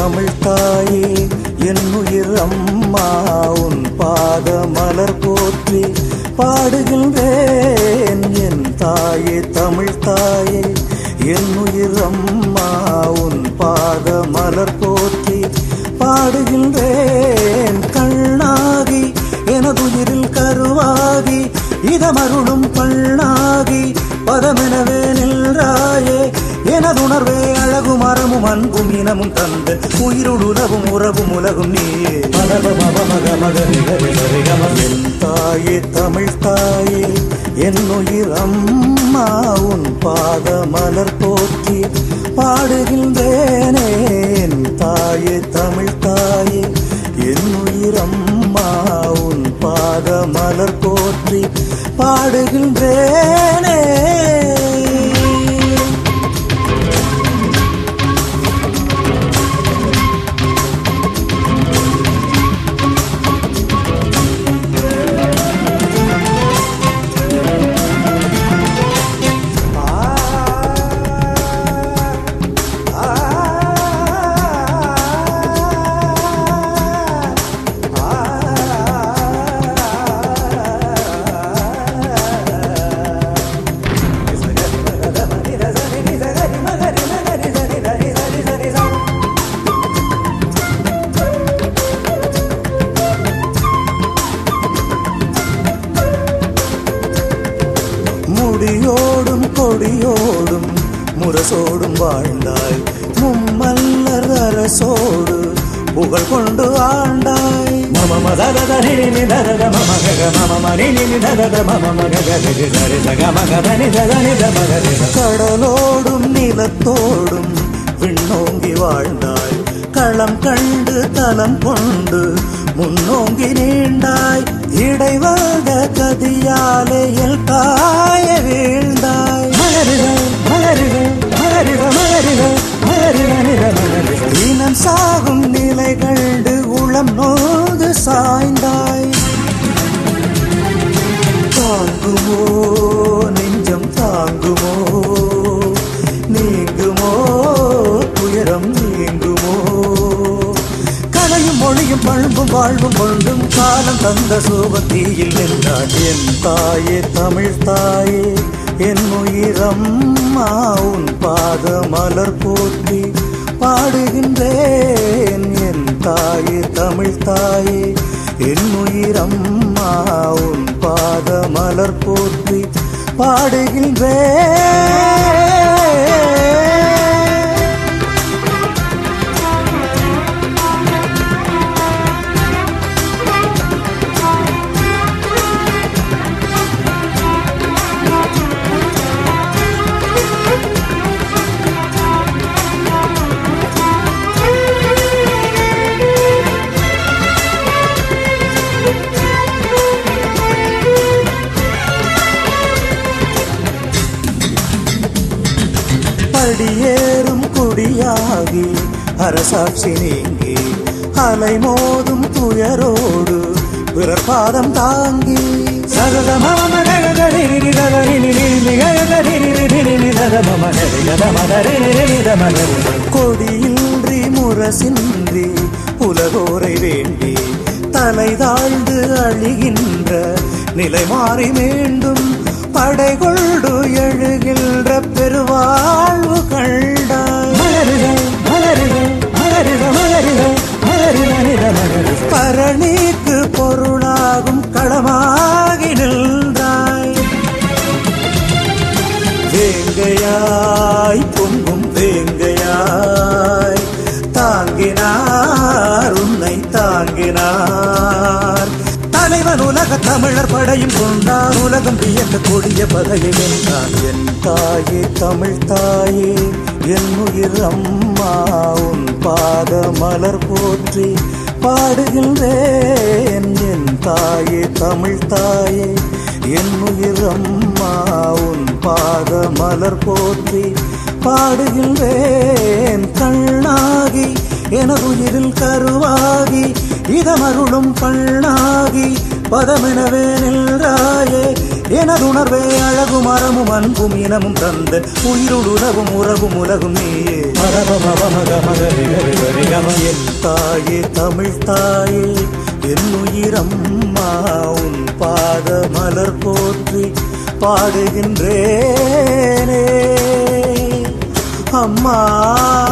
தமிழ் தாயே என் உயிர் அம்மா உன் பாத மலர் போற்றி பாடுகின்றேன். என் தாயே தமிழ் தாயே என் உயிர் அம்மா உன் பாத மலர் போற்றி பாடுகின்றேன். கண்ணாகி எனதுயிரில் கருவாகி இதமருளும் பண்ணாகி பதமெனவே நின்றாயே. எனதுணர்வே அழகும் அறமும் அன்பும் இனமும் தந்த உயிருடுலகும் உறவும் உலகும் நீயே. என் தாயே தமிழ் தாயே என் உயிர் அம்மா உன் பாத மலர் போற்றி பாடுகின்றேனே. என் தாயே தமிழ் தாயே என் உயிர் அம்மா உன் பாத மலர் போற்றி பாடுகின்றேனே. முடியோடும் கொடியோடும் முரசோடும் வாழ்ந்தாய். மும்மல்லர் அரசோடு புகழ் கொண்டு ஆண்டாய். கடலோடும் நிலத்தோடும் விண்ணோங்கி வாழ்ந்தாய். களம் கண்டு தலம் கொண்டு முன்னோங்கி நீண்டாய். இடைவந்த கதியாலே எல் தாய வீழ்ந்தாய். இனம் சாகும் நிலை கண்டு உளம் நோது சாய்ந்தாய். தாங்குமோ நெஞ்சம் தாங்குமோ நீங்குமோ துயரம் நீங்குமோ. கலையும் மொழியும் பண்பும் வாழ்வும் கொண்டும் காலம் தந்த சோபத்தீயில் நின்றாள். என் தாயே தமிழ் தாயே என் உயிர் அம்மா உன் பாத மலர் போற்றி பாடுகின்றேன். என் தாயே தமிழ் தாயே என் உயிர் அம்மா உன் பாத மலர் போற்றி பாடுகின்றேன். படியேறும் குடியாகி அரசாட்சி நீங்கி அலை மோதும் துயரோடு பிறர் பாதம் தாங்கி கொடியின்றி முரசின்றி உலகோரை வேண்டி தலை தாழ்ந்து அழிகின்ற நிலை மாறி மீண்டும் படை கொண்டு எழுகின்ற பெருவாழ்வு கண்டாய். பரணிக்கு பொருளாகும் களமாகி நின்றாய். வேங்கையாய் பொங்கும் வேங்கையாய் தாங்கினார் உன்னை தாங்கினார். தலைவன் உலக தமிழர் படையும் கொண்டார். உலகம் வியக்க கொடிய பகையை வென்றான். என் தாயே தமிழ் தாயே என் உயிர் அம்மா உன் பாத மலர் போற்றி பாடுகின்றேன். என் தாயே தமிழ் தாயே என் உயிர் அம்மா உன் பாத மலர் போற்றி பாடுகின்றேன். கண்ணாகி எனதுயிரில் கருவாகி இதமருளும் பண்ணாகி பதமெனவே நின்றாயே. எனதுணர்வே அழகும் அறமும் அன்பும் இனமும் தந்த உயிருடுலகும் உறவும் உலகும் நீயே. மக மக மக மக என் தாயே தமிழ் தாயே என் உயிரம்மா உன் பாத மலர் போற்றி பாடுகின்றேனே அம்மா.